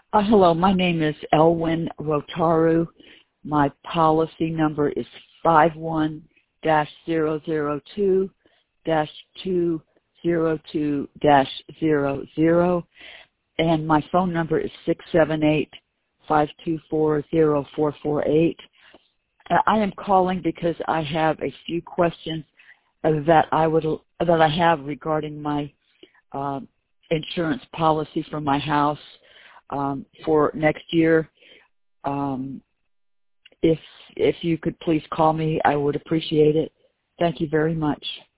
Hello, my name is Elwyn Rotaru. My policy number is 51-002-202-00, and my phone number is 678-524-0448. I am calling because I have a few questions that I have regarding my insurance policy for my house for next year. If you could please call me, I would appreciate it. Thank you very much.